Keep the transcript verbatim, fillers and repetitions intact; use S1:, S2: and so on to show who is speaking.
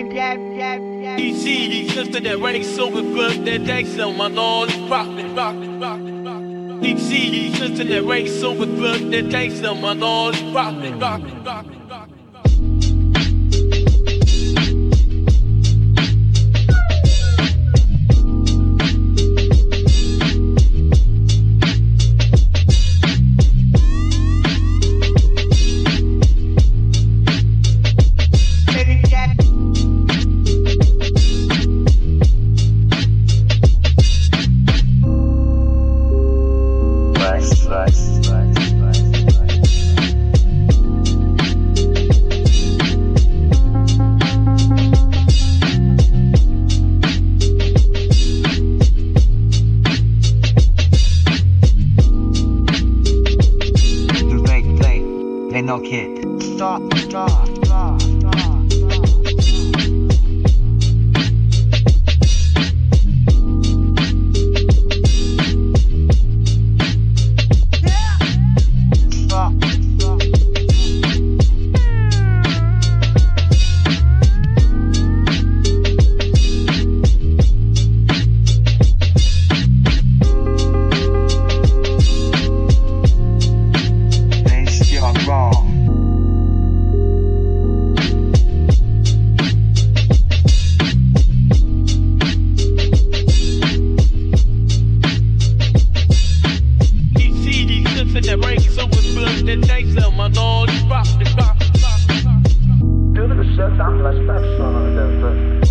S1: E C, die Künste der Renning so bewirkt, der Texter, man all rockin', rockin', rockin', rockin'. E C, die Künste der Renning so bewirkt, der Texter, man all rockin', rockin', rockin', rockin'.
S2: No kid. Stop, stop, stop, stop, stop.
S3: Due to the circumstances, I'm less fat son of a